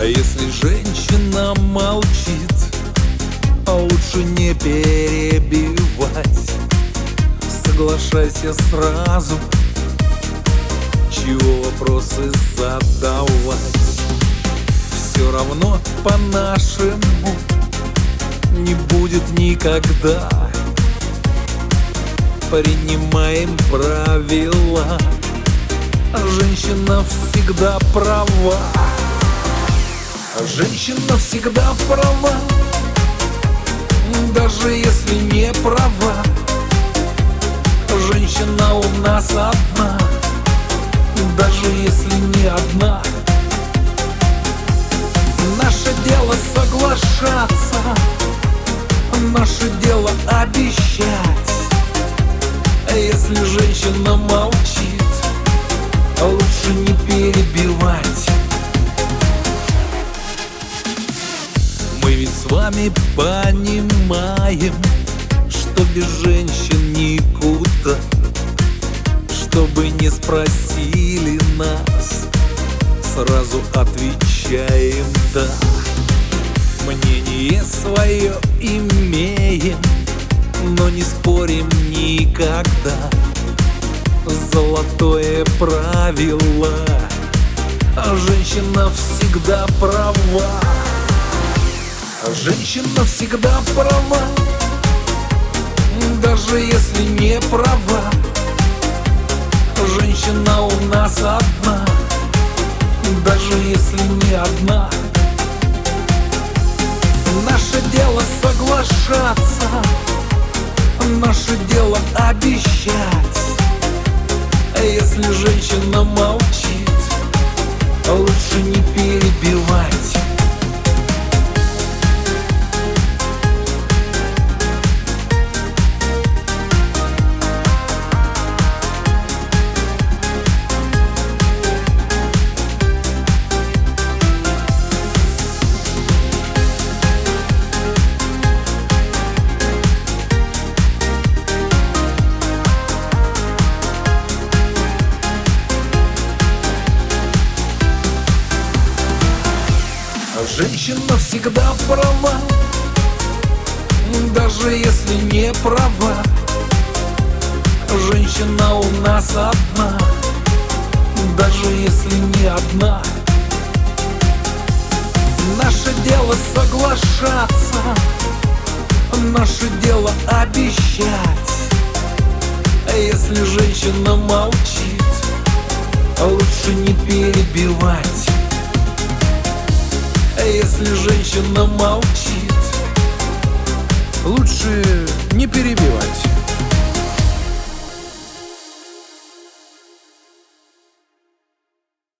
Если женщина молчит, лучше не перебивать. Соглашайся сразу, чего вопросы задавать. Все равно по-нашему не будет никогда. Принимаем правила, женщина всегда права. Женщина всегда права, даже если не права. Женщина у нас одна, даже если не одна. Наше дело соглашаться, наше дело обещать. Если женщина молчит, лучше не перебивать. Мы ведь с вами понимаем, что без женщин никуда. Чтобы не спросили нас, сразу отвечаем «да». Мнение свое имеем, но не спорим никогда. Золотое правило, женщина всегда права. Женщина всегда права, даже если не права. Женщина у нас одна, даже если не одна. Наше дело соглашаться, наше дело обещать. Если женщина молчит, лучше не перебивать. Женщина всегда права, даже если не права. Женщина у нас одна, даже если не одна. Наше дело соглашаться, наше дело обещать. Если женщина молчит, лучше не перебивать. Если женщина молчит, лучше не перебивать.